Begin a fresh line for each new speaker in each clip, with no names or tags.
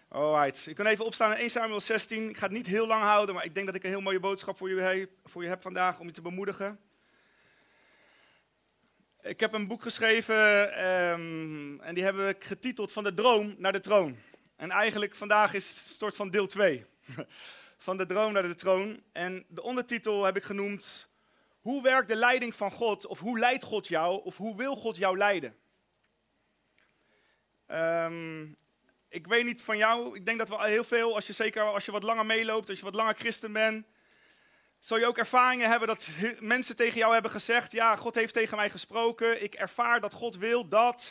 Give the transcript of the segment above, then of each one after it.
Alright, je kan even opstaan in 1 Samuel 16. Ik ga het niet heel lang houden, maar ik denk dat ik een heel mooie boodschap voor je heb vandaag om je te bemoedigen. Ik heb een boek geschreven en die hebben we getiteld Van de droom naar de troon. En eigenlijk vandaag is het soort van deel 2. Van de droom naar de troon. En de ondertitel heb ik genoemd: hoe werkt de leiding van God? Of hoe leidt God jou? Of hoe wil God jou leiden? Ik weet niet van jou, ik denk dat we heel veel, zeker als je wat langer meeloopt, als je wat langer christen bent, zal je ook ervaringen hebben dat mensen tegen jou hebben gezegd: ja, God heeft tegen mij gesproken, ik ervaar dat God wil dat,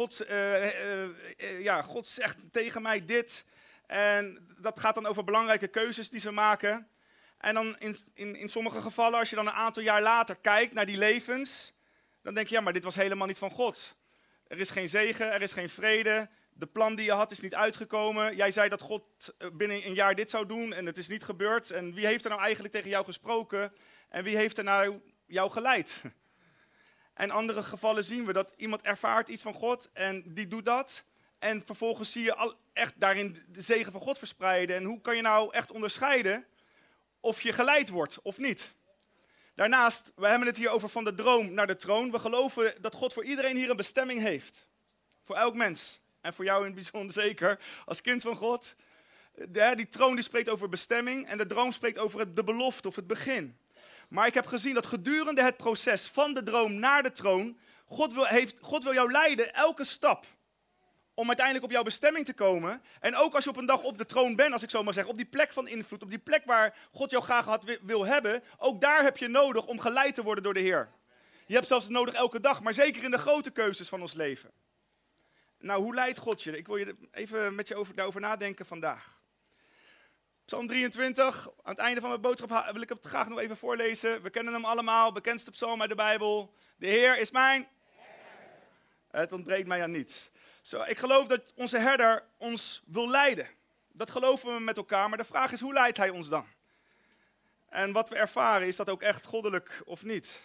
God zegt tegen mij dit. En dat gaat dan over belangrijke keuzes die ze maken. En dan in sommige gevallen, als je dan een aantal jaar later kijkt naar die levens, dan denk je: ja, maar dit was helemaal niet van God. Er is geen zegen, er is geen vrede. De plan die je had is niet uitgekomen. Jij zei dat God binnen een jaar dit zou doen en het is niet gebeurd. En wie heeft er nou eigenlijk tegen jou gesproken? En wie heeft er nou jou geleid? En in andere gevallen zien we dat iemand ervaart iets van God en die doet dat. En vervolgens zie je echt daarin de zegen van God verspreiden. En hoe kan je nou echt onderscheiden of je geleid wordt of niet? Daarnaast, we hebben het hier over van de droom naar de troon. We geloven dat God voor iedereen hier een bestemming heeft. Voor elk mens. En voor jou in het bijzonder zeker, als kind van God. Die troon die spreekt over bestemming en de droom spreekt over de belofte of het begin. Maar ik heb gezien dat gedurende het proces van de droom naar de troon, God wil jou leiden elke stap om uiteindelijk op jouw bestemming te komen. En ook als je op een dag op de troon bent, als ik zo maar zeg, op die plek van invloed, op die plek waar God jou graag wil hebben, ook daar heb je nodig om geleid te worden door de Heer. Je hebt zelfs nodig elke dag, maar zeker in de grote keuzes van ons leven. Nou, hoe leidt God je? Ik wil je even met je daarover nadenken vandaag. Psalm 23, aan het einde van mijn boodschap wil ik het graag nog even voorlezen. We kennen hem allemaal, bekendste psalm uit de Bijbel. De Heer is mijn herder. Het ontbreekt mij aan niets. Ik geloof dat onze herder ons wil leiden. Dat geloven we met elkaar, maar de vraag is: hoe leidt hij ons dan? En wat we ervaren, is dat ook echt goddelijk of niet?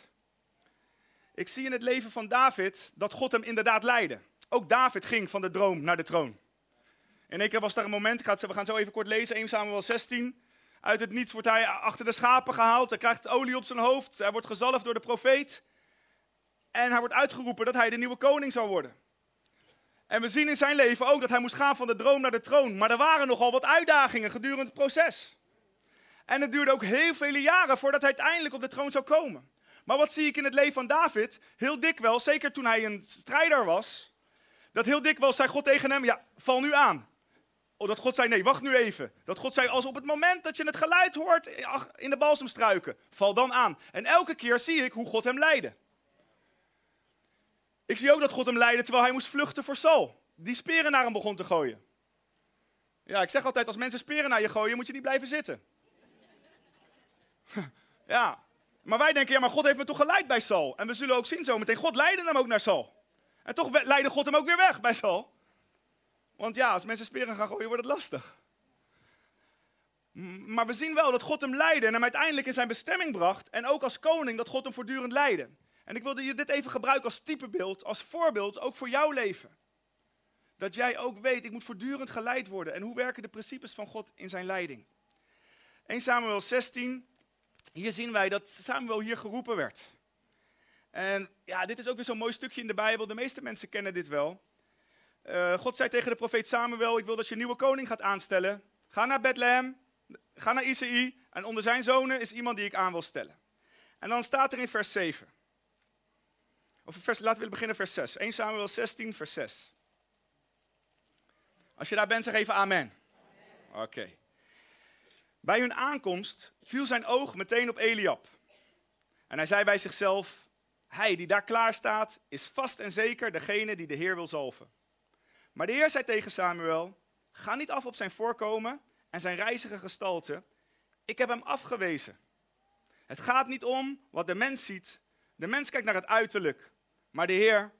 Ik zie in het leven van David dat God hem inderdaad leidde. Ook David ging van de droom naar de troon. In één keer was daar een moment, we gaan zo even kort lezen, 1 Samuel 16. Uit het niets wordt hij achter de schapen gehaald, hij krijgt olie op zijn hoofd, hij wordt gezalfd door de profeet. En hij wordt uitgeroepen dat hij de nieuwe koning zou worden. En we zien in zijn leven ook dat hij moest gaan van de droom naar de troon. Maar er waren nogal wat uitdagingen gedurende het proces. En het duurde ook heel vele jaren voordat hij uiteindelijk op de troon zou komen. Maar wat zie ik in het leven van David? Heel dikwijls, zeker toen hij een strijder was, dat heel dikwijls zei God tegen hem: ja, val nu aan. Of dat God zei: nee, wacht nu even. Dat God zei: als op het moment dat je het geluid hoort in de balsemstruiken, val dan aan. En elke keer zie ik hoe God hem leidde. Ik zie ook dat God hem leidde terwijl hij moest vluchten voor Saul, die speren naar hem begon te gooien. Ja, ik zeg altijd: als mensen speren naar je gooien, moet je niet blijven zitten. Ja, maar wij denken: ja, maar God heeft me toch geleid bij Saul. En we zullen ook zien zo meteen, God leidde hem ook naar Saul. En toch leidde God hem ook weer weg bij Saul. Want ja, als mensen speren gaan gooien, wordt het lastig. Maar we zien wel dat God hem leidde en hem uiteindelijk in zijn bestemming bracht. En ook als koning dat God hem voortdurend leidde. En ik wilde je dit even gebruiken als typebeeld, als voorbeeld, ook voor jouw leven. Dat jij ook weet: ik moet voortdurend geleid worden. En hoe werken de principes van God in zijn leiding? 1 Samuel 16, hier zien wij dat Samuel hier geroepen werd. En ja, dit is ook weer zo'n mooi stukje in de Bijbel. De meeste mensen kennen dit wel. God zei tegen de profeet Samuel: ik wil dat je een nieuwe koning gaat aanstellen. Ga naar Bethlehem, ga naar Isaïe. En onder zijn zonen is iemand die ik aan wil stellen. En dan staat er in vers 7. Laten we beginnen vers 6. 1 Samuel 16, vers 6. Als je daar bent, zeg even amen. Oké. Bij hun aankomst viel zijn oog meteen op Eliab. En hij zei bij zichzelf: hij die daar klaar staat, is vast en zeker degene die de Heer wil zalven. Maar de Heer zei tegen Samuel: ga niet af op zijn voorkomen en zijn rijzige gestalte. Ik heb hem afgewezen. Het gaat niet om wat de mens ziet. De mens kijkt naar het uiterlijk. Maar de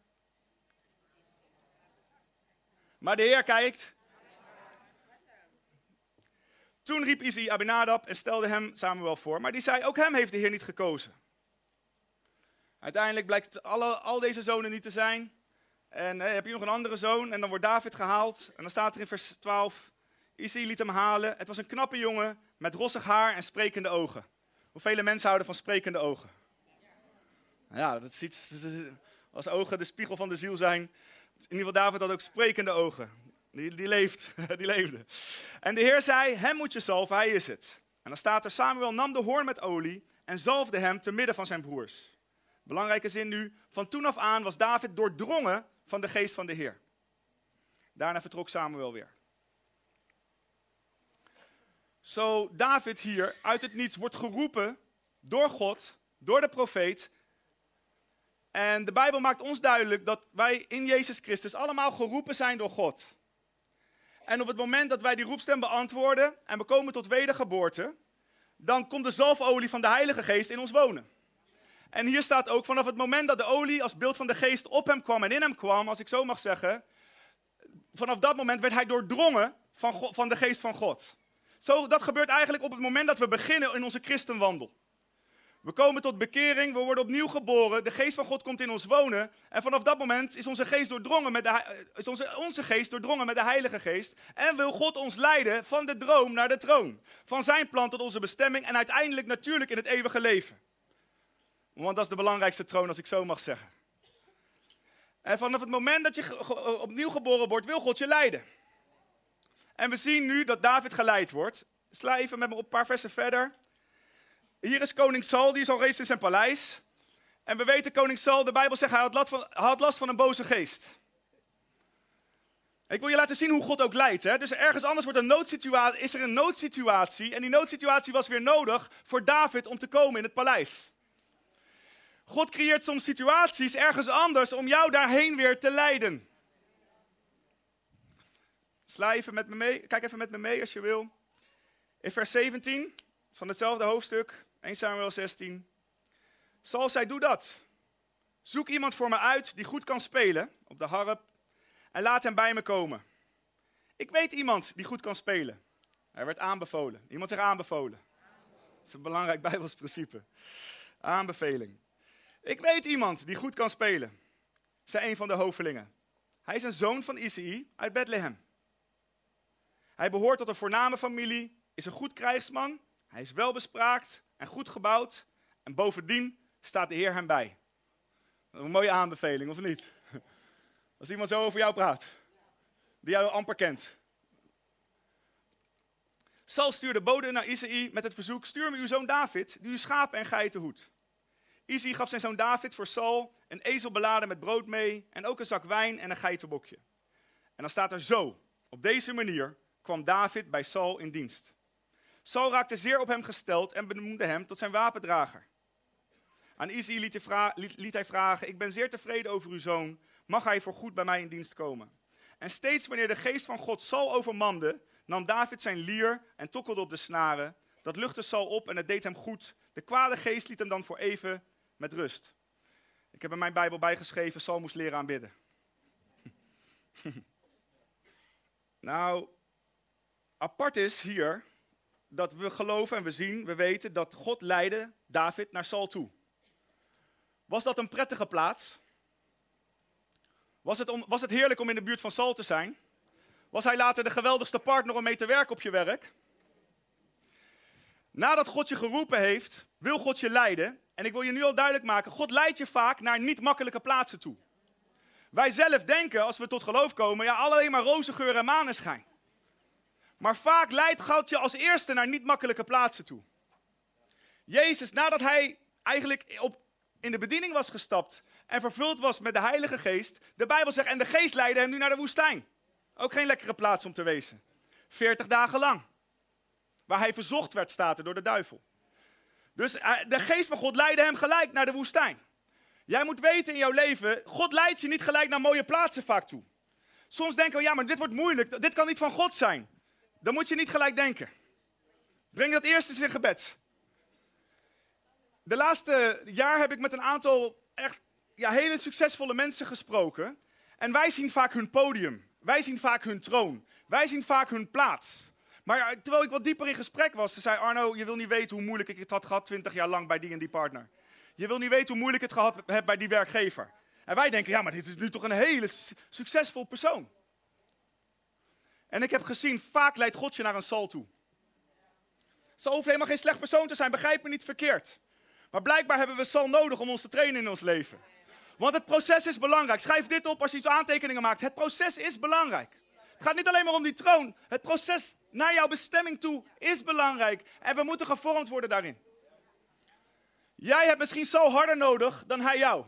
Heer kijkt. Toen riep Isaïe Abinadab en stelde hem Samuel voor. Maar die zei: ook hem heeft de Heer niet gekozen. Uiteindelijk blijkt al deze zonen niet te zijn. En heb je nog een andere zoon en dan wordt David gehaald. En dan staat er in vers 12: Isaïe liet hem halen. Het was een knappe jongen met rossig haar en sprekende ogen. Hoeveel mensen houden van sprekende ogen? Ja, dat is iets, als ogen de spiegel van de ziel zijn. In ieder geval David had ook sprekende ogen. Die leefde. En de Heer zei, hem moet je zalven, hij is het. En dan staat er, Samuel nam de hoorn met olie en zalfde hem te midden van zijn broers. Belangrijke zin nu, van toen af aan was David doordrongen van de geest van de Heer. Daarna vertrok Samuel weer. Zo David hier uit het niets wordt geroepen door God, door de profeet. En de Bijbel maakt ons duidelijk dat wij in Jezus Christus allemaal geroepen zijn door God. En op het moment dat wij die roepstem beantwoorden en we komen tot wedergeboorte, dan komt de zalfolie van de Heilige Geest in ons wonen. En hier staat ook, vanaf het moment dat de olie als beeld van de geest op hem kwam en in hem kwam, als ik zo mag zeggen, vanaf dat moment werd hij doordrongen van de geest van God. Zo, dat gebeurt eigenlijk op het moment dat we beginnen in onze christenwandel. We komen tot bekering, we worden opnieuw geboren, de geest van God komt in ons wonen. En vanaf dat moment is onze geest doordrongen met de Heilige Geest. En wil God ons leiden van de droom naar de troon. Van zijn plan tot onze bestemming en uiteindelijk natuurlijk in het eeuwige leven. Want dat is de belangrijkste troon, als ik zo mag zeggen. En vanaf het moment dat je opnieuw geboren wordt, wil God je leiden. En we zien nu dat David geleid wordt. Sla even met me op een paar versen verder. Hier is koning Saul, die is al reeds in zijn paleis. En we weten koning Saul, de Bijbel zegt, hij had last van een boze geest. Ik wil je laten zien hoe God ook leidt. Hè? Dus ergens anders is er een noodsituatie. En die noodsituatie was weer nodig voor David om te komen in het paleis. God creëert soms situaties ergens anders om jou daarheen weer te leiden. Sla even met me mee, kijk even met me mee als je wil. In vers 17 van hetzelfde hoofdstuk, 1 Samuel 16. Saul zei, doe dat. Zoek iemand voor me uit die goed kan spelen op de harp en laat hem bij me komen. Ik weet iemand die goed kan spelen. Hij werd aanbevolen. Iemand zegt aanbevolen. Dat is een belangrijk Bijbels principe. Aanbeveling. Ik weet iemand die goed kan spelen, zei een van de hovelingen. Hij is een zoon van Isaïe uit Bethlehem. Hij behoort tot een voorname familie, is een goed krijgsman, hij is welbespraakt en goed gebouwd. En bovendien staat de Heer hem bij. Dat is een mooie aanbeveling, of niet? Als iemand zo over jou praat, die jou amper kent. Saul stuurde bode naar Isaïe met het verzoek, stuur me uw zoon David, die uw schapen en geiten hoedt. Isaïe gaf zijn zoon David voor Saul een ezel beladen met brood mee en ook een zak wijn en een geitenbokje. En dan staat er zo, op deze manier kwam David bij Saul in dienst. Saul raakte zeer op hem gesteld en benoemde hem tot zijn wapendrager. Aan Isaïe liet hij vragen, ik ben zeer tevreden over uw zoon, mag hij voorgoed bij mij in dienst komen? En steeds wanneer de geest van God Saul overmande, nam David zijn lier en tokkelde op de snaren. Dat luchtte Saul op en het deed hem goed. De kwade geest liet hem dan voor even met rust. Ik heb in mijn Bijbel bijgeschreven, Saul moest leren aanbidden. Nou, apart is hier dat we geloven en we weten dat God leidde David naar Saul toe. Was dat een prettige plaats? Was het heerlijk om in de buurt van Saul te zijn? Was hij later de geweldigste partner om mee te werken op je werk? Nadat God je geroepen heeft, wil God je leiden. En ik wil je nu al duidelijk maken, God leidt je vaak naar niet makkelijke plaatsen toe. Wij zelf denken, als we tot geloof komen, ja, alleen maar roze geur en maneschijn. Maar vaak leidt God je als eerste naar niet makkelijke plaatsen toe. Jezus, nadat hij eigenlijk in de bediening was gestapt en vervuld was met de Heilige Geest, de Bijbel zegt, en de Geest leidde hem nu naar de woestijn. Ook geen lekkere plaats om te wezen. 40 dagen lang. Waar hij verzocht werd, staat er, door de duivel. Dus de Geest van God leidde hem gelijk naar de woestijn. Jij moet weten in jouw leven, God leidt je niet gelijk naar mooie plaatsen vaak toe. Soms denken we, ja, maar dit wordt moeilijk, dit kan niet van God zijn. Dan moet je niet gelijk denken. Breng dat eerst eens in gebed. De laatste jaar heb ik met een aantal echt hele succesvolle mensen gesproken. En wij zien vaak hun podium. Wij zien vaak hun troon. Wij zien vaak hun plaats. Maar terwijl ik wat dieper in gesprek was, zei Arno, je wil niet weten hoe moeilijk ik het had gehad 20 jaar lang bij die en die partner. Je wil niet weten hoe moeilijk ik het gehad heb bij die werkgever. En wij denken, ja, maar dit is nu toch een hele succesvol persoon. En ik heb gezien, vaak leidt God je naar een Saul toe. Saul hoeft helemaal geen slecht persoon te zijn, begrijp me niet verkeerd. Maar blijkbaar hebben we Saul nodig om ons te trainen in ons leven. Want het proces is belangrijk. Schrijf dit op als je iets aantekeningen maakt. Het proces is belangrijk. Het gaat niet alleen maar om die troon. Het proces naar jouw bestemming toe is belangrijk. En we moeten gevormd worden daarin. Jij hebt misschien Saul harder nodig dan hij jou.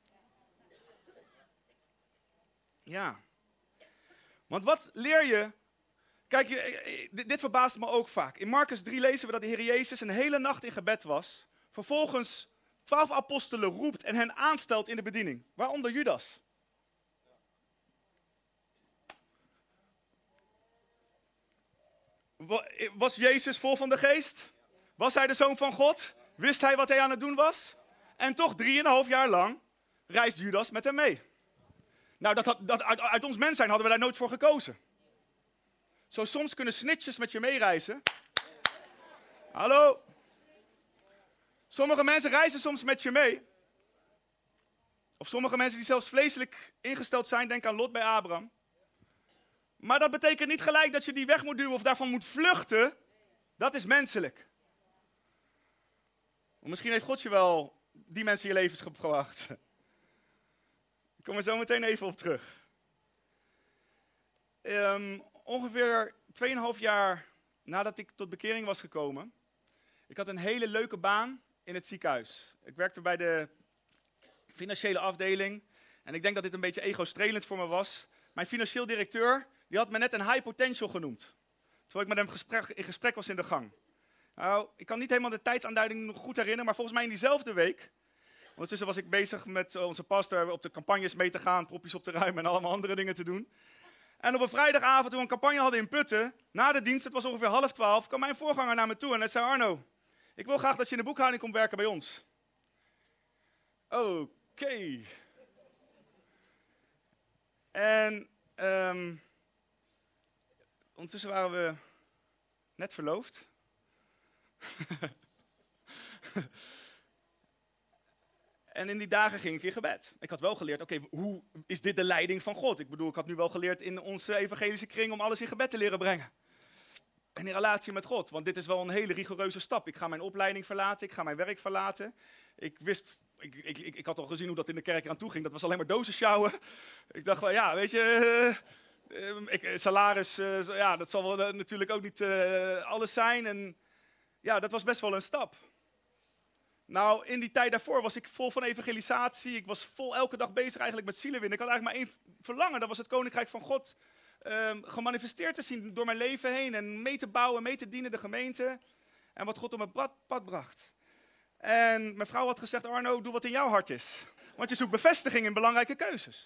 Ja. Want wat leer je? Kijk, dit verbaast me ook vaak. In Marcus 3 lezen we dat de Heer Jezus een hele nacht in gebed was. Vervolgens 12 apostelen roept en hen aanstelt in de bediening. Waaronder Judas. Was Jezus vol van de geest? Was hij de Zoon van God? Wist hij wat hij aan het doen was? En toch 3,5 jaar lang reist Judas met hem mee. Nou, uit ons mens zijn hadden we daar nooit voor gekozen. Zo soms kunnen snitches met je meereizen. Hallo? Sommige mensen reizen soms met je mee. Of sommige mensen die zelfs vleeselijk ingesteld zijn, denk aan Lot bij Abraham. Maar dat betekent niet gelijk dat je die weg moet duwen of daarvan moet vluchten. Dat is menselijk. Misschien heeft God je wel die mensen in je levens gebracht. Ik kom er zo meteen even op terug. Ongeveer 2,5 jaar nadat ik tot bekering was gekomen. Ik had een hele leuke baan in het ziekenhuis. Ik werkte bij de financiële afdeling. En ik denk dat dit een beetje ego-strelend voor me was. Mijn financieel directeur, die had me net een high potential genoemd. Terwijl ik met hem in gesprek was in de gang. Nou, ik kan niet helemaal de tijdsaanduiding nog goed herinneren, maar volgens mij in diezelfde week. Ondertussen was ik bezig met onze pastor op de campagnes mee te gaan, propjes op te ruimen en allemaal andere dingen te doen. En op een vrijdagavond, toen we een campagne hadden in Putten, na de dienst, het was ongeveer 11:30, kwam mijn voorganger naar me toe en hij zei: Arno, ik wil graag dat je in de boekhouding komt werken bij ons. Oké. En ondertussen waren we net verloofd. En in die dagen ging ik in gebed. Ik had wel geleerd, oké, hoe is dit de leiding van God? Ik bedoel, ik had nu wel geleerd in onze evangelische kring om alles in gebed te leren brengen. En in relatie met God, want dit is wel een hele rigoureuze stap. Ik ga mijn opleiding verlaten, ik ga mijn werk verlaten. Ik had al gezien hoe dat in de kerk eraan toe ging. Dat was alleen maar dozen sjouwen. Ik dacht wel, ja, weet je, salaris, ja, dat zal wel natuurlijk ook niet alles zijn. En ja, dat was best wel een stap. Nou, in die tijd daarvoor was ik vol van evangelisatie. Ik was vol elke dag bezig eigenlijk met zielen winnen. Ik had eigenlijk maar één verlangen. Dat was het Koninkrijk van God gemanifesteerd te zien door mijn leven heen. En mee te bouwen, mee te dienen de gemeente. En wat God op mijn pad bracht. En mijn vrouw had gezegd: Arno, doe wat in jouw hart is. Want je zoekt bevestiging in belangrijke keuzes.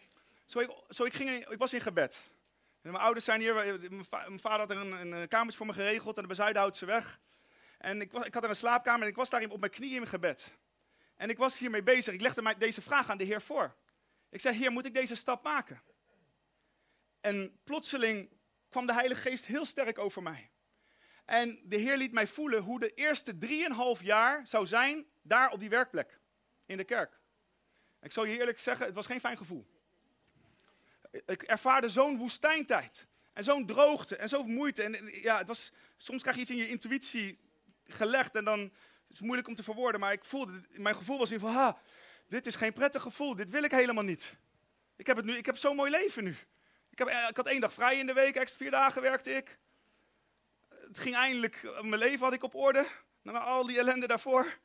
Ik was in gebed. En mijn ouders zijn hier. Mijn vader had er een kamertje voor me geregeld aan de Bezuidenhoutse weg. En ik had er een slaapkamer en ik was daarin op mijn knieën in gebed. En ik was hiermee bezig. Ik legde deze vraag aan de Heer voor. Ik zei: Heer, moet ik deze stap maken? En plotseling kwam de Heilige Geest heel sterk over mij. En de Heer liet mij voelen hoe de eerste 3,5 jaar zou zijn daar op die werkplek. In de kerk. Ik zal je eerlijk zeggen, het was geen fijn gevoel. Ik ervaarde zo'n woestijntijd. En zo'n droogte en zo'n moeite. En ja, soms krijg je iets in je intuïtie gelegd en dan is het moeilijk om te verwoorden. Maar mijn gevoel was in van, dit is geen prettig gevoel. Dit wil ik helemaal niet. Ik heb zo'n mooi leven nu. Ik had 1 dag vrij in de week, extra 4 dagen werkte ik. Het ging eindelijk, mijn leven had ik op orde. Na al die ellende daarvoor.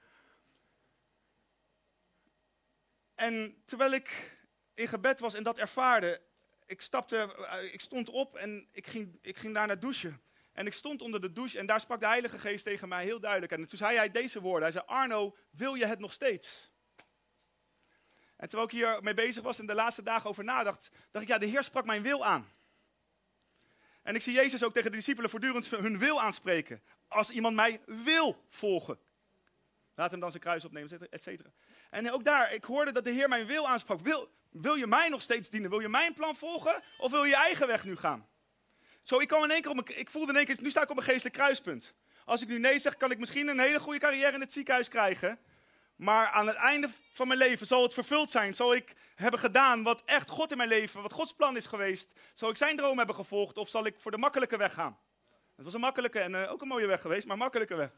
En terwijl ik in gebed was en dat ervaarde, ik stond op en ik ging daar naar douchen. En ik stond onder de douche en daar sprak de Heilige Geest tegen mij heel duidelijk. En toen zei hij deze woorden. Hij zei: Arno, wil je het nog steeds? En terwijl ik hier mee bezig was en de laatste dagen over nadacht, dacht ik, ja, de Heer sprak mijn wil aan. En ik zie Jezus ook tegen de discipelen voortdurend hun wil aanspreken. Als iemand mij wil volgen, laat hem dan zijn kruis opnemen, et cetera. En ook daar, ik hoorde dat de Heer mijn wil aansprak. Wil je mij nog steeds dienen? Wil je mijn plan volgen? Of wil je je eigen weg nu gaan? Ik voelde in één keer, nu sta ik op een geestelijk kruispunt. Als ik nu nee zeg, kan ik misschien een hele goede carrière in het ziekenhuis krijgen. Maar aan het einde van mijn leven zal het vervuld zijn. Zal ik hebben gedaan wat echt God in mijn leven, wat Gods plan is geweest. Zal ik zijn droom hebben gevolgd of zal ik voor de makkelijke weg gaan? Het was een makkelijke en ook een mooie weg geweest, maar een makkelijke weg.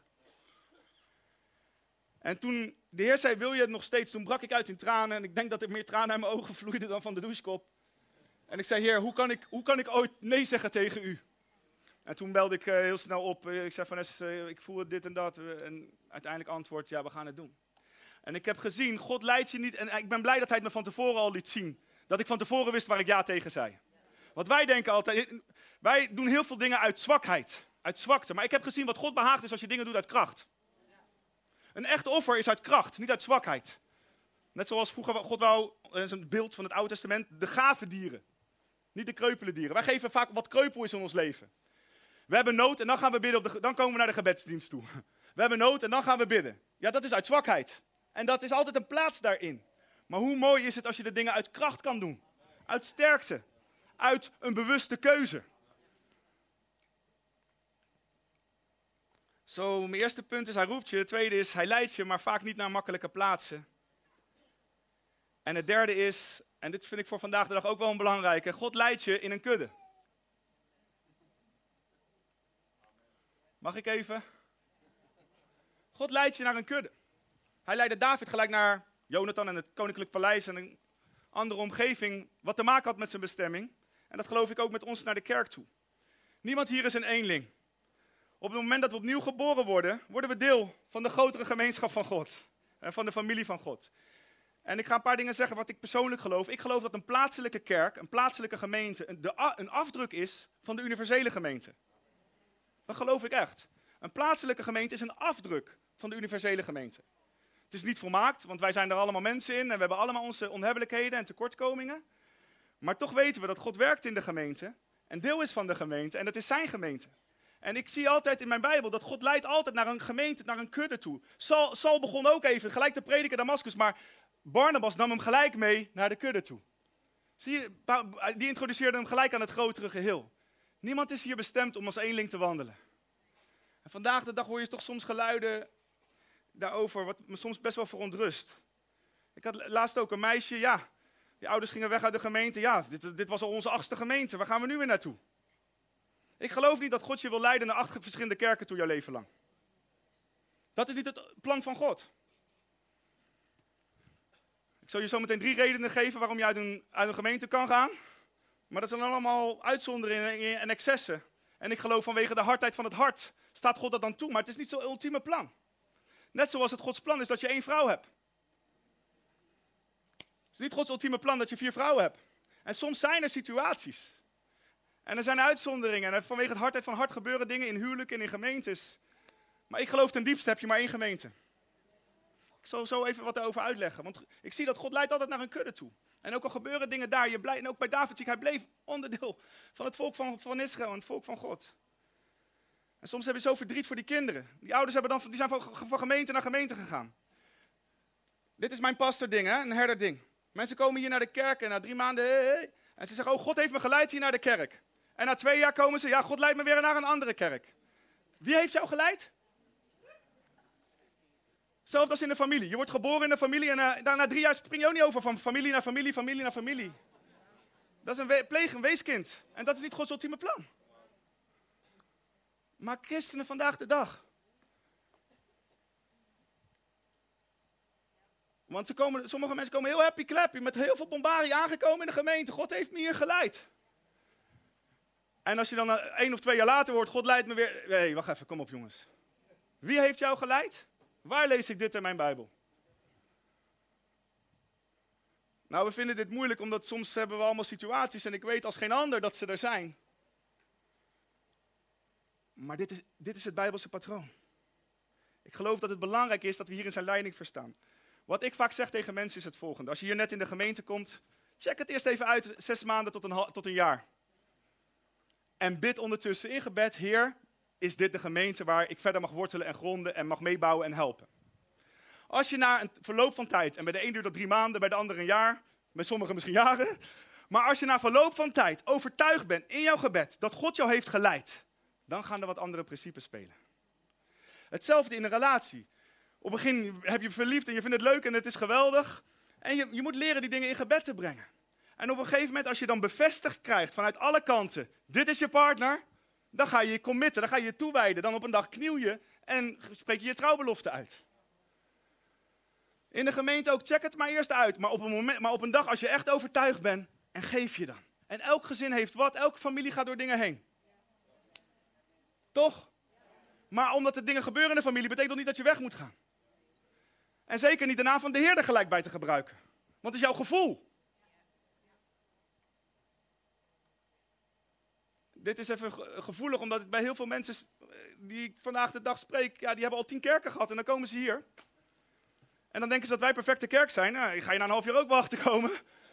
En toen de Heer zei, wil je het nog steeds? Toen brak ik uit in tranen en ik denk dat er meer tranen uit mijn ogen vloeiden dan van de douchekop. En ik zei, Heer, hoe kan ik ooit nee zeggen tegen u? En toen belde ik heel snel op. Ik zei, Vanessa, ik voel het dit en dat. En uiteindelijk antwoord, ja, we gaan het doen. En ik heb gezien, God leidt je niet. En ik ben blij dat hij het me van tevoren al liet zien. Dat ik van tevoren wist waar ik ja tegen zei. Want wij denken altijd, wij doen heel veel dingen uit zwakheid. Uit zwakte. Maar ik heb gezien wat God behaagt is als je dingen doet uit kracht. Een echt offer is uit kracht, niet uit zwakheid. Net zoals vroeger God wou, dat is een beeld van het Oude Testament, de gave dieren. Niet de kreupele dieren. Wij geven vaak wat kreupel is in ons leven. We hebben nood en dan gaan we bidden, dan komen we naar de gebedsdienst toe. We hebben nood en dan gaan we bidden. Ja, dat is uit zwakheid. En dat is altijd een plaats daarin. Maar hoe mooi is het als je de dingen uit kracht kan doen. Uit sterkte. Uit een bewuste keuze. Zo, mijn eerste punt is, hij roept je. Het tweede is, hij leidt je, maar vaak niet naar makkelijke plaatsen. En het derde is, en dit vind ik voor vandaag de dag ook wel een belangrijke, God leidt je in een kudde. Mag ik even? God leidt je naar een kudde. Hij leidde David gelijk naar Jonathan en het koninklijk paleis en een andere omgeving, wat te maken had met zijn bestemming. En dat geloof ik ook met ons naar de kerk toe. Niemand hier is een eenling. Op het moment dat we opnieuw geboren worden, worden we deel van de grotere gemeenschap van God. En van de familie van God. En ik ga een paar dingen zeggen wat ik persoonlijk geloof. Ik geloof dat een plaatselijke kerk, een plaatselijke gemeente, een afdruk is van de universele gemeente. Dat geloof ik echt. Een plaatselijke gemeente is een afdruk van de universele gemeente. Het is niet volmaakt, want wij zijn er allemaal mensen in en we hebben allemaal onze onhebbelijkheden en tekortkomingen. Maar toch weten we dat God werkt in de gemeente en deel is van de gemeente en dat is zijn gemeente. En ik zie altijd in mijn Bijbel dat God leidt altijd naar een gemeente, naar een kudde toe. Saul begon ook even, gelijk te prediken Damascus, maar Barnabas nam hem gelijk mee naar de kudde toe. Zie je, die introduceerde hem gelijk aan het grotere geheel. Niemand is hier bestemd om als eenling te wandelen. En vandaag de dag hoor je toch soms geluiden daarover, wat me soms best wel verontrust. Ik had laatst ook een meisje, ja, die ouders gingen weg uit de gemeente. Ja, dit was al onze 8e gemeente, waar gaan we nu weer naartoe? Ik geloof niet dat God je wil leiden naar 8 verschillende kerken toe jouw leven lang. Dat is niet het plan van God. Ik zal je zo meteen 3 redenen geven waarom je uit een gemeente kan gaan. Maar dat zijn allemaal uitzonderingen en excessen. En ik geloof vanwege de hardheid van het hart staat God dat dan toe. Maar het is niet zo'n ultieme plan. Net zoals het Gods plan is dat je 1 vrouw hebt. Het is niet Gods ultieme plan dat je 4 vrouwen hebt. En soms zijn er situaties. En er zijn uitzonderingen. En vanwege de hardheid van hart gebeuren dingen in huwelijken en in gemeentes. Maar ik geloof ten diepste heb je maar 1 gemeente. Ik zal zo even wat daarover uitleggen. Want ik zie dat God leidt altijd naar een kudde toe. En ook al gebeuren dingen daar. En ook bij David zie ik, hij bleef onderdeel van het volk van Israël en het volk van God. En soms heb je zo verdriet voor die kinderen. Die ouders die zijn van gemeente naar gemeente gegaan. Dit is mijn pastording, hè? Een herderding. Mensen komen hier naar de kerk en na 3 maanden... Hey. En ze zeggen, oh, God heeft me geleid hier naar de kerk. En na 2 jaar komen ze, ja, God leidt me weer naar een andere kerk. Wie heeft jou geleid? Hetzelfde als in de familie. Je wordt geboren in een familie en na 3 jaar spring je ook niet over van familie naar familie, familie naar familie. Dat is een weeskind. En dat is niet Gods ultieme plan. Maar christenen vandaag de dag. Want sommige mensen komen heel happy-clappy, met heel veel bombarie aangekomen in de gemeente. God heeft me hier geleid. En als je dan 1 of 2 jaar later hoort, God leidt me weer... Nee, wacht even, kom op jongens. Wie heeft jou geleid? Waar lees ik dit in mijn Bijbel? Nou, we vinden dit moeilijk, omdat soms hebben we allemaal situaties en ik weet als geen ander dat ze er zijn. Maar dit is het Bijbelse patroon. Ik geloof dat het belangrijk is dat we hier in zijn leiding verstaan. Wat ik vaak zeg tegen mensen is het volgende. Als je hier net in de gemeente komt, check het eerst even uit, 6 maanden tot een jaar. En bid ondertussen in gebed, Heer, is dit de gemeente waar ik verder mag wortelen en gronden en mag meebouwen en helpen. Als je na een verloop van tijd, en bij de een duurt dat 3 maanden, bij de ander een jaar, bij sommigen misschien jaren. Maar als je na verloop van tijd overtuigd bent in jouw gebed dat God jou heeft geleid, dan gaan er wat andere principes spelen. Hetzelfde in een relatie. Op het begin heb je verliefd en je vindt het leuk en het is geweldig. En je moet leren die dingen in gebed te brengen. En op een gegeven moment, als je dan bevestigd krijgt vanuit alle kanten, dit is je partner, dan ga je je committen, dan ga je je toewijden. Dan op een dag kniel je en spreek je je trouwbelofte uit. In de gemeente ook, check het maar eerst uit. Maar op een dag, als je echt overtuigd bent, en geef je dan. En elk gezin heeft wat, elke familie gaat door dingen heen. Toch? Maar omdat er dingen gebeuren in de familie, betekent dat niet dat je weg moet gaan. En zeker niet de naam van de Heer er gelijk bij te gebruiken. Want het is jouw gevoel. Dit is even gevoelig, omdat het bij heel veel mensen die ik vandaag de dag spreek, ja, die hebben al 10 kerken gehad en dan komen ze hier. En dan denken ze dat wij perfecte kerk zijn. Nou, ga je na een half jaar ook wel achterkomen.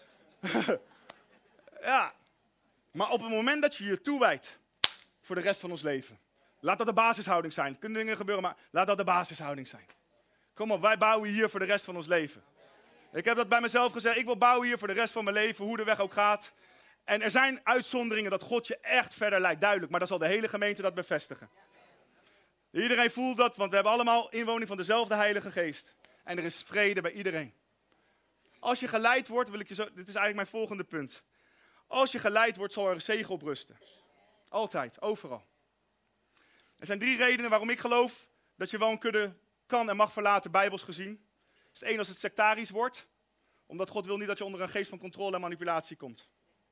Ja. Maar op het moment dat je je toewijdt voor de rest van ons leven. Laat dat de basishouding zijn. Er kunnen dingen gebeuren, maar laat dat de basishouding zijn. Kom op, wij bouwen hier voor de rest van ons leven. Ik heb dat bij mezelf gezegd. Ik wil bouwen hier voor de rest van mijn leven, hoe de weg ook gaat. En er zijn uitzonderingen dat God je echt verder leidt, duidelijk. Maar dan zal de hele gemeente dat bevestigen. Iedereen voelt dat, want we hebben allemaal inwoning van dezelfde Heilige Geest. En er is vrede bij iedereen. Als je geleid wordt, dit is eigenlijk mijn volgende punt. Als je geleid wordt, zal er zegen op rusten. Altijd, overal. Er zijn 3 redenen waarom ik geloof dat je wel een kudde kan en mag verlaten, bijbels gezien. Dat is het 1 als het sectarisch wordt. Omdat God wil niet dat je onder een geest van controle en manipulatie komt.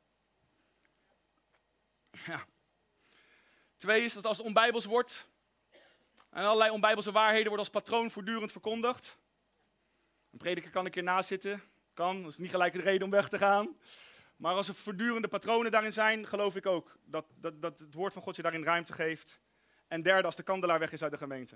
Ja. 2 is dat als het onbijbels wordt. En allerlei onbijbelse waarheden worden als patroon voortdurend verkondigd. Een prediker kan een keer naast zitten. Kan, dat is niet gelijk de reden om weg te gaan. Maar als er voortdurende patronen daarin zijn, geloof ik ook dat het woord van God je daarin ruimte geeft. En 3, als de kandelaar weg is uit de gemeente.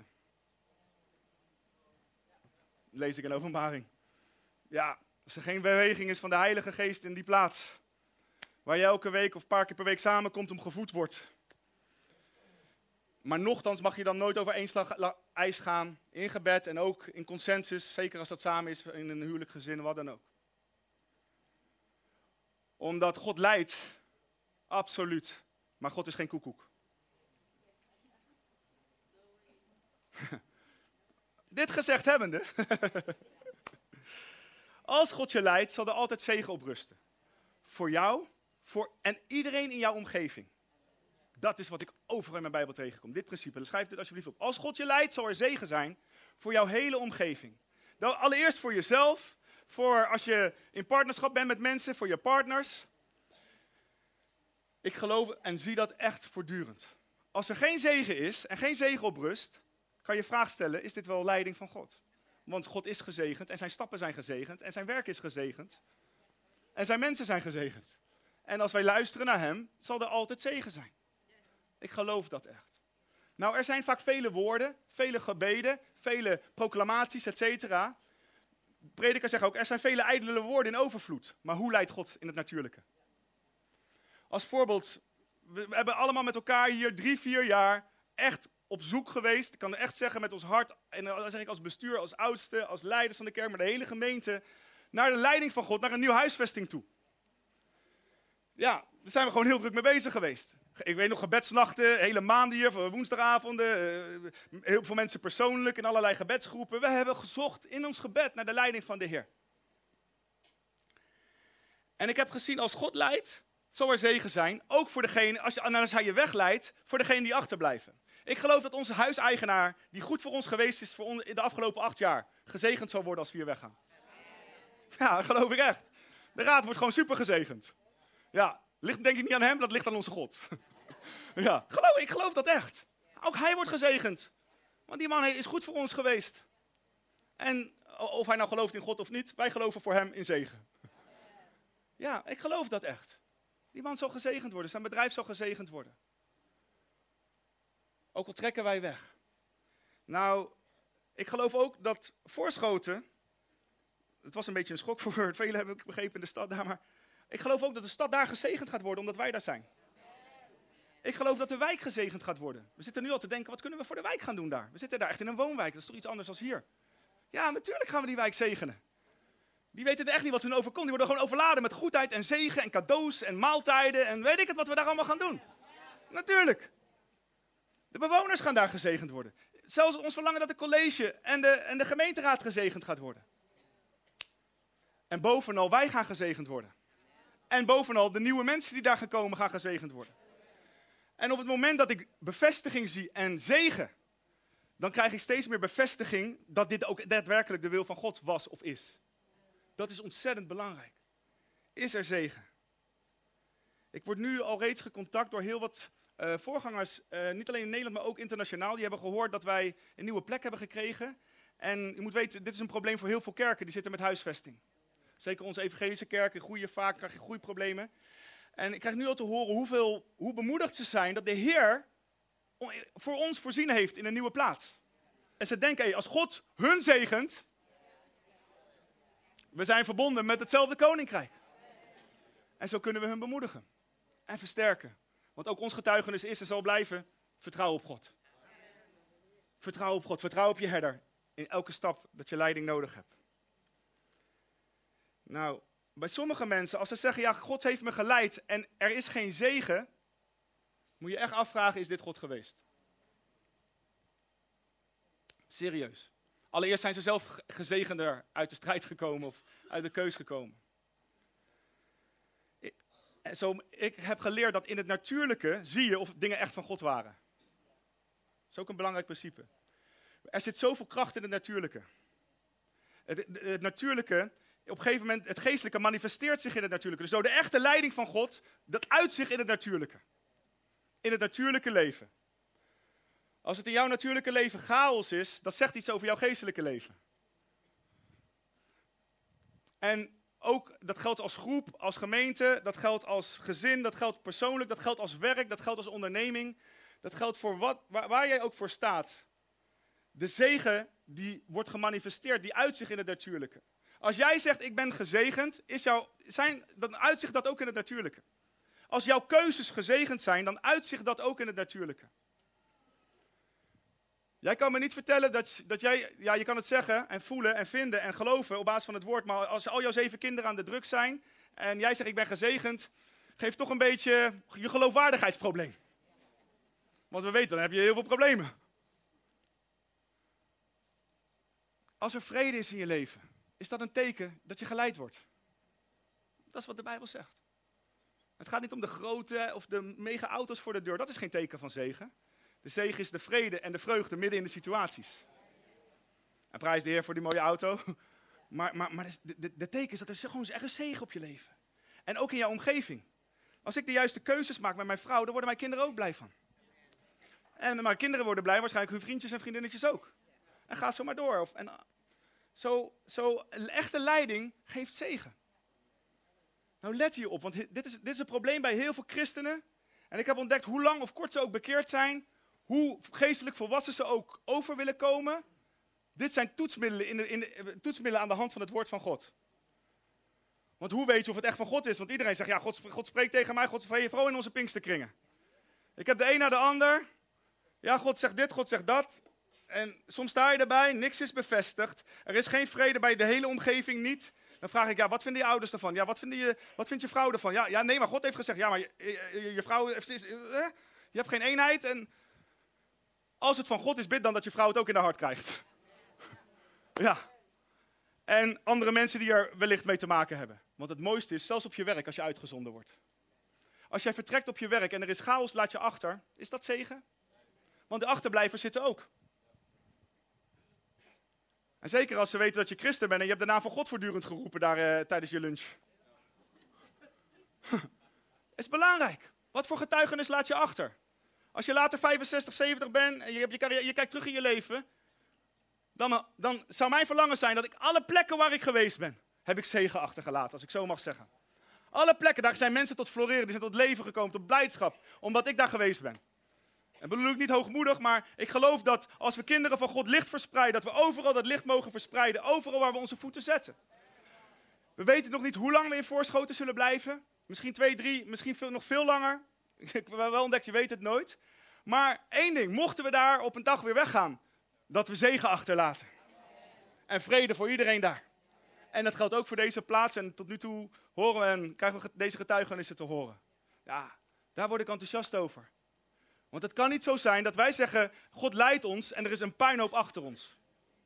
Lees ik in Openbaring. Ja, als er geen beweging is van de Heilige Geest in die plaats. Waar je elke week of een paar keer per week samenkomt om gevoed wordt. Maar nochtans mag je dan nooit over één ijs gaan. In gebed en ook in consensus. Zeker als dat samen is in een huwelijk, gezin, wat dan ook. Omdat God leidt. Absoluut. Maar God is geen koekoek. Dit gezegd hebbende. Als God je leidt, zal er altijd zegen op rusten. Voor jou en iedereen in jouw omgeving. Dat is wat ik overal in mijn Bijbel tegenkom. Dit principe, dus schrijf dit alsjeblieft op. Als God je leidt, zal er zegen zijn voor jouw hele omgeving. Dan allereerst voor jezelf, voor als je in partnerschap bent met mensen, voor je partners. Ik geloof en zie dat echt voortdurend. Als er geen zegen is en geen zegen op rust, kan je vraag stellen, is dit wel leiding van God? Want God is gezegend en zijn stappen zijn gezegend en zijn werk is gezegend. En zijn mensen zijn gezegend. En als wij luisteren naar hem, zal er altijd zegen zijn. Ik geloof dat echt. Nou, er zijn vaak vele woorden, vele gebeden, vele proclamaties, etc. Predikers zeggen ook, er zijn vele ijdele woorden in overvloed. Maar hoe leidt God in het natuurlijke? Als voorbeeld, we hebben allemaal met elkaar hier 3-4 jaar echt op zoek geweest. Ik kan het echt zeggen met ons hart, en dan zeg ik als bestuur, als oudste, als leiders van de kerk, maar de hele gemeente, naar de leiding van God, naar een nieuwe huisvesting toe. Ja, daar zijn we gewoon heel druk mee bezig geweest. Ik weet nog gebedsnachten, hele maanden hier, woensdagavonden, heel veel mensen persoonlijk in allerlei gebedsgroepen. We hebben gezocht in ons gebed naar de leiding van de Heer. En ik heb gezien, als God leidt, zal er zegen zijn, ook voor degene, als hij je wegleidt, voor degenen die achterblijven. Ik geloof dat onze huiseigenaar, die goed voor ons geweest is voor de afgelopen 8 jaar, gezegend zal worden als we hier weggaan. Ja, dat geloof ik echt. De raad wordt gewoon super gezegend. Ja, ligt denk ik niet aan hem, dat ligt aan onze God. Ja, ik geloof dat echt. Ook hij wordt gezegend. Want die man is goed voor ons geweest. En of hij nou gelooft in God of niet, wij geloven voor hem in zegen. Ja, ik geloof dat echt. Die man zal gezegend worden, zijn bedrijf zal gezegend worden. Ook al trekken wij weg. Nou, ik geloof ook dat Voorschoten, het was een beetje een schok voor velen, heb ik begrepen in de stad daar, maar ik geloof ook dat de stad daar gezegend gaat worden, omdat wij daar zijn. Ik geloof dat de wijk gezegend gaat worden. We zitten nu al te denken, wat kunnen we voor de wijk gaan doen daar? We zitten daar echt in een woonwijk, dat is toch iets anders dan hier? Ja, natuurlijk gaan we die wijk zegenen. Die weten echt niet wat hun overkomt. Die worden gewoon overladen met goedheid en zegen en cadeaus en maaltijden en weet ik het wat we daar allemaal gaan doen. Natuurlijk. De bewoners gaan daar gezegend worden. zelfs ons verlangen dat de college en de gemeenteraad gezegend gaat worden. En bovenal, wij gaan gezegend worden. En bovenal, de nieuwe mensen die daar gaan komen, gaan gezegend worden. En op het moment dat ik bevestiging zie en zegen, dan krijg ik steeds meer bevestiging dat dit ook daadwerkelijk de wil van God was of is. Dat is ontzettend belangrijk. Is er zegen? Ik word nu al reeds gecontact door heel wat voorgangers, niet alleen in Nederland, maar ook internationaal. Die hebben gehoord dat wij een nieuwe plek hebben gekregen. En je moet weten, dit is een probleem voor heel veel kerken die zitten met huisvesting. Zeker onze evangelische kerken groeien vaak, krijg je groeiproblemen. En ik krijg nu al te horen hoe bemoedigd ze zijn dat de Heer voor ons voorzien heeft in een nieuwe plaats. En ze denken, als God hun zegent, we zijn verbonden met hetzelfde koninkrijk. En zo kunnen we hun bemoedigen en versterken. Want ook ons getuigenis is en zal blijven, vertrouw op God. Vertrouw op God, vertrouw op je herder in elke stap dat je leiding nodig hebt. Nou, bij sommige mensen, als ze zeggen, ja, God heeft me geleid en er is geen zegen, moet je echt afvragen, is dit God geweest? Serieus. Allereerst zijn ze zelf gezegender uit de strijd gekomen of uit de keus gekomen. Ik heb geleerd dat in het natuurlijke zie je of dingen echt van God waren. Dat is ook een belangrijk principe. Er zit zoveel kracht in het natuurlijke. Het natuurlijke, op een gegeven moment, het geestelijke manifesteert zich in het natuurlijke. Dus door de echte leiding van God, dat uit zich in het natuurlijke. In het natuurlijke leven. Als het in jouw natuurlijke leven chaos is, dat zegt iets over jouw geestelijke leven. En ook, dat geldt als groep, als gemeente, dat geldt als gezin, dat geldt persoonlijk, dat geldt als werk, dat geldt als onderneming. Dat geldt voor waar jij ook voor staat. De zegen die wordt gemanifesteerd, die uitzicht in het natuurlijke. Als jij zegt, ik ben gezegend, dan uitzicht dat ook in het natuurlijke. Als jouw keuzes gezegend zijn, dan uitzicht dat ook in het natuurlijke. Jij kan me niet vertellen dat jij, ja, je kan het zeggen en voelen en vinden en geloven op basis van het woord, maar als al jouw 7 kinderen aan de drugs zijn en jij zegt, ik ben gezegend, geeft toch een beetje je geloofwaardigheidsprobleem. Want we weten, dan heb je heel veel problemen. Als er vrede is in je leven, is dat een teken dat je geleid wordt. Dat is wat de Bijbel zegt. Het gaat niet om de grote of de mega auto's voor de deur. Dat is geen teken van zegen. De zegen is de vrede en de vreugde midden in de situaties. En prijs de Heer voor die mooie auto. Maar de teken is dat er gewoon echt een zegen op je leven. En ook in jouw omgeving. Als ik de juiste keuzes maak met mijn vrouw, dan worden mijn kinderen ook blij van. En mijn kinderen worden blij, waarschijnlijk hun vriendjes en vriendinnetjes ook. En ga zo maar door. Zo echte leiding geeft zegen. Nou, let hierop, want dit is een probleem bij heel veel christenen. En ik heb ontdekt hoe lang of kort ze ook bekeerd zijn, hoe geestelijk volwassen ze ook over willen komen. Dit zijn toetsmiddelen aan de hand van het woord van God. Want hoe weet je of het echt van God is? Want iedereen zegt, ja, God spreekt tegen mij, God vooral in onze Pinksterkringen. Ik heb de een na de ander. Ja, God zegt dit, God zegt dat. En soms sta je erbij, niks is bevestigd. Er is geen vrede bij de hele omgeving niet. Dan vraag ik, ja, wat vinden je ouders ervan? Ja, wat vindt je vrouw ervan? Ja, nee, maar God heeft gezegd, ja, maar je vrouw, je hebt geen eenheid. En als het van God is, bid dan dat je vrouw het ook in haar hart krijgt. Ja. En andere mensen die er wellicht mee te maken hebben. Want het mooiste is, zelfs op je werk, als je uitgezonden wordt. Als jij vertrekt op je werk en er is chaos, laat je achter. Is dat zegen? Want de achterblijvers zitten ook. En zeker als ze weten dat je christen bent en je hebt de naam van God voortdurend geroepen daar tijdens je lunch. Is belangrijk. Wat voor getuigenis laat je achter? Als je later 65, 70 bent en je kijkt terug in je leven, dan zou mijn verlangen zijn dat ik alle plekken waar ik geweest ben, heb ik zegen achtergelaten, als ik zo mag zeggen. Alle plekken, daar zijn mensen tot floreren, die zijn tot leven gekomen, tot blijdschap, omdat ik daar geweest ben. En bedoel ik niet hoogmoedig, maar ik geloof dat als we kinderen van God licht verspreiden, dat we overal dat licht mogen verspreiden, overal waar we onze voeten zetten. We weten nog niet hoe lang we in Voorschoten zullen blijven. Misschien 2, 3, misschien nog veel langer. Ik heb wel ontdekt, je weet het nooit. Maar één ding, mochten we daar op een dag weer weggaan, dat we zegen achterlaten. En vrede voor iedereen daar. En dat geldt ook voor deze plaats. En tot nu toe horen we en krijgen we deze getuigenissen te horen. Ja, daar word ik enthousiast over. Want het kan niet zo zijn dat wij zeggen, God leidt ons en er is een puinhoop achter ons.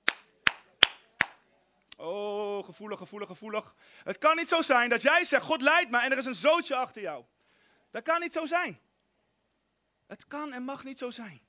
Oh, gevoelig. Het kan niet zo zijn dat jij zegt, God leidt me en er is een zootje achter jou. Dat kan niet zo zijn. Het kan en mag niet zo zijn.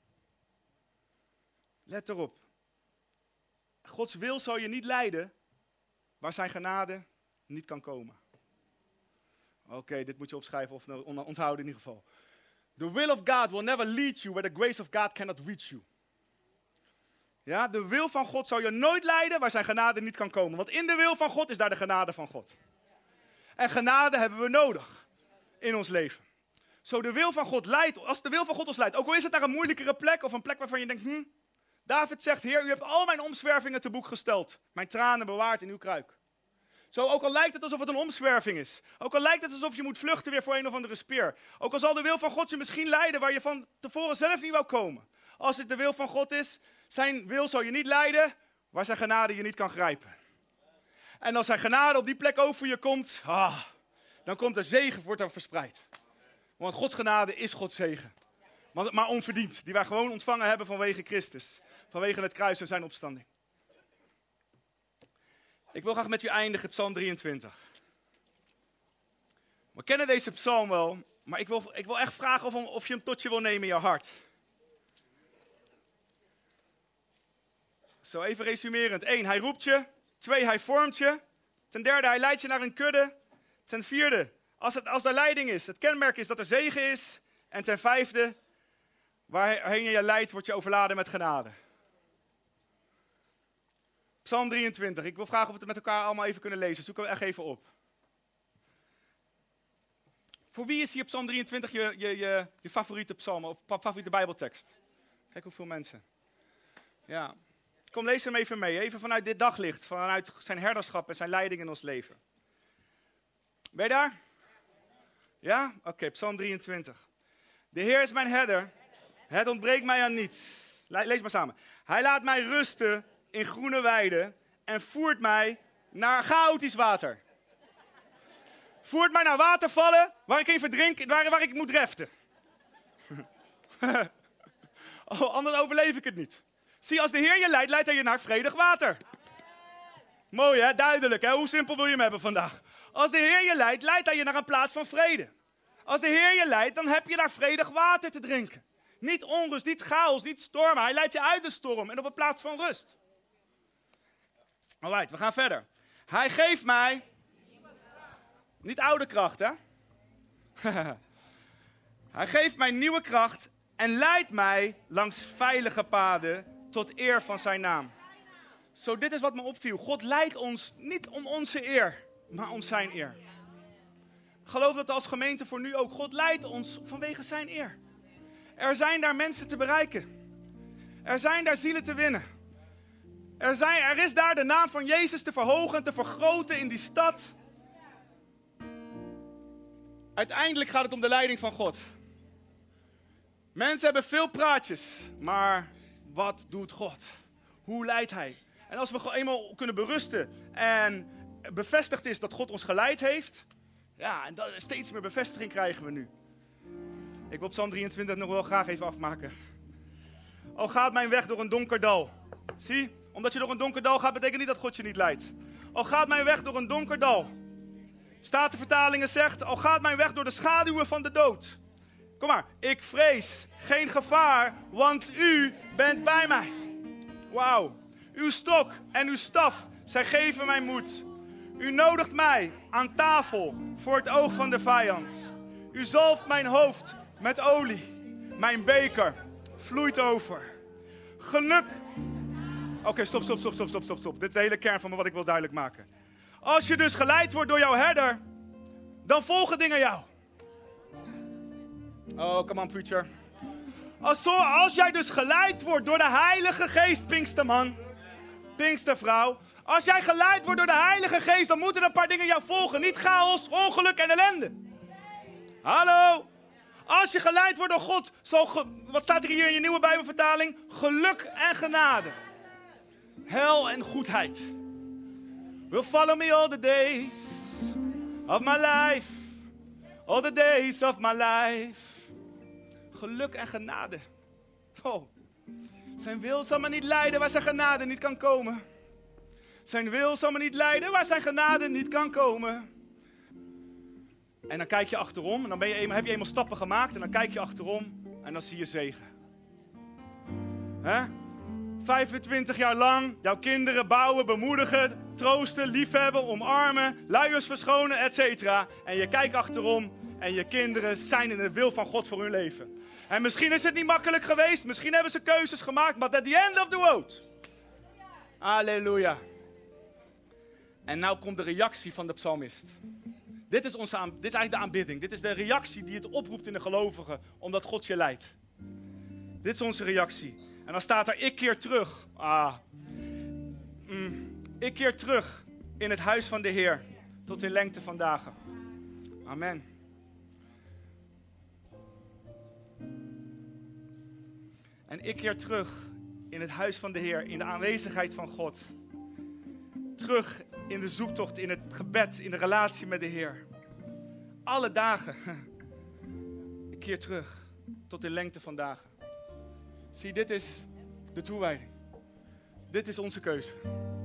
Let erop. Gods wil zal je niet leiden waar zijn genade niet kan komen. Oké, dit moet je opschrijven of onthouden in ieder geval. The will of God will never lead you where the grace of God cannot reach you. Ja, de wil van God zal je nooit leiden waar zijn genade niet kan komen. Want in de wil van God is daar de genade van God. En genade hebben we nodig in ons leven. Zo de wil van God leidt, als de wil van God ons leidt, ook al is het naar een moeilijkere plek of een plek waarvan je denkt, David zegt, Heer, u hebt al mijn omzwervingen te boek gesteld. Mijn tranen bewaard in uw kruik. Zo, ook al lijkt het alsof het een omzwerving is. Ook al lijkt het alsof je moet vluchten weer voor een of andere speer. Ook al zal de wil van God je misschien leiden waar je van tevoren zelf niet wou komen. Als het de wil van God is, zijn wil zal je niet leiden waar zijn genade je niet kan grijpen. En als zijn genade op die plek over je komt, dan komt er zegen, wordt er verspreid. Want Gods genade is Gods zegen. Maar onverdiend, die wij gewoon ontvangen hebben vanwege Christus. Vanwege het kruis en zijn opstanding. Ik wil graag met u eindigen, Psalm 23. We kennen deze psalm wel, maar ik wil echt vragen of je hem tot je wil nemen in je hart. Zo, even resumerend. 1, hij roept je. 2, hij vormt je. Ten derde, hij leidt je naar een kudde. Ten vierde, als er leiding is, het kenmerk is dat er zegen is. En ten vijfde, waarheen je leidt, word je overladen met genade. Psalm 23. Ik wil vragen of we het met elkaar allemaal even kunnen lezen. Zoeken we echt even op. Voor wie is hier Psalm 23 je favoriete psalm of favoriete bijbeltekst? Kijk hoeveel mensen. Ja. Kom, lees hem even mee. Even vanuit dit daglicht. Vanuit zijn herderschap en zijn leiding in ons leven. Ben je daar? Ja? Oké, Psalm 23. De Heer is mijn herder. Het ontbreekt mij aan niets. Lees maar samen. Hij laat mij rusten in groene weiden en voert mij naar chaotisch water. Voert mij naar watervallen waar ik in verdrink, waar ik moet reften. Anders overleef ik het niet. Zie, als de Heer je leidt, leidt hij je naar vredig water. Mooi hè, duidelijk hè, hoe simpel wil je hem hebben vandaag. Als de Heer je leidt, leidt hij je naar een plaats van vrede. Als de Heer je leidt, dan heb je daar vredig water te drinken. Niet onrust, niet chaos, niet stormen. Hij leidt je uit de storm en op een plaats van rust. Alright, we gaan verder. Hij geeft mij... Niet oude kracht, hè? Hij geeft mij nieuwe kracht en leidt mij langs veilige paden tot eer van zijn naam. Zo, dit is wat me opviel. God leidt ons niet om onze eer, maar om zijn eer. Geloof dat als gemeente voor nu ook. God leidt ons vanwege zijn eer. Er zijn daar mensen te bereiken. Er zijn daar zielen te winnen. Er is daar de naam van Jezus te verhogen en te vergroten in die stad. Uiteindelijk gaat het om de leiding van God. Mensen hebben veel praatjes, maar wat doet God? Hoe leidt hij? En als we eenmaal kunnen berusten en bevestigd is dat God ons geleid heeft, ja, en steeds meer bevestiging krijgen we nu. Ik wil Psalm 23 nog wel graag even afmaken. Al gaat mijn weg door een donker dal. Zie, omdat je door een donker dal gaat, betekent niet dat God je niet leidt. Al gaat mijn weg door een donker dal. Statenvertalingen zegt, al gaat mijn weg door de schaduwen van de dood. Kom maar, ik vrees geen gevaar, want u bent bij mij. Wauw, uw stok en uw staf, zij geven mij moed. U nodigt mij aan tafel voor het oog van de vijand. U zalft mijn hoofd met olie. Mijn beker vloeit over. Geluk. Oké, stop. Dit is de hele kern van wat ik wil duidelijk maken. Als je dus geleid wordt door jouw herder, dan volgen dingen jou. Oh, come on, preacher. Als jij dus geleid wordt door de Heilige Geest, Pinksterman, Pinkstervrouw. Als jij geleid wordt door de Heilige Geest, dan moeten er een paar dingen jou volgen. Niet chaos, ongeluk en ellende. Hallo. Als je geleid wordt door God, wat staat er hier in je nieuwe Bijbelvertaling? Geluk en genade. Heil en goedheid. Will follow me all the days of my life. All the days of my life. geluk en genade. Oh. Zijn wil zal me niet leiden waar zijn genade niet kan komen. Zijn wil zal me niet leiden waar zijn genade niet kan komen. En dan kijk je achterom en dan heb je eenmaal stappen gemaakt en dan kijk je achterom en dan zie je zegen. 25 jaar lang jouw kinderen bouwen, bemoedigen, troosten, liefhebben, omarmen, luiers verschonen, etc. En je kijkt achterom en je kinderen zijn in de wil van God voor hun leven. En misschien is het niet makkelijk geweest, misschien hebben ze keuzes gemaakt, maar at the end of the road. Halleluja. En nou komt de reactie van de psalmist. Dit is eigenlijk de aanbidding. Dit is de reactie die het oproept in de gelovigen, omdat God je leidt. Dit is onze reactie. En dan staat er, ik keer terug. Ik keer terug in het huis van de Heer, tot in lengte van dagen. Amen. En ik keer terug in het huis van de Heer, in de aanwezigheid van God. Terug in de zoektocht, in het gebed, in de relatie met de Heer. Alle dagen. Ik keer terug tot in lengte van dagen. Zie, dit is de toewijding. Dit is onze keuze.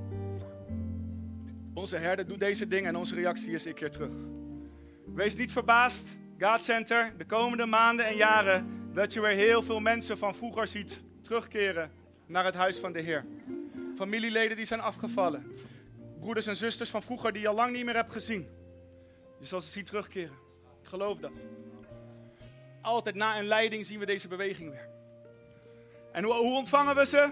Onze herder doet deze dingen en onze reactie is ik keer terug. Wees niet verbaasd, God Center, de komende maanden en jaren, dat je weer heel veel mensen van vroeger ziet terugkeren naar het huis van de Heer. Familieleden die zijn afgevallen. Broeders en zusters van vroeger die je al lang niet meer hebt gezien. Je zal ze zien terugkeren. Ik geloof dat. Altijd na een leiding zien we deze beweging weer. En hoe ontvangen we ze?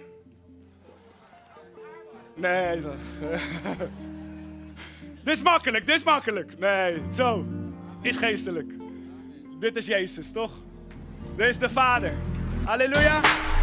Nee. Dit is makkelijk. Nee, zo. Is geestelijk. Dit is Jezus, toch? Dit is de Vader. Halleluja.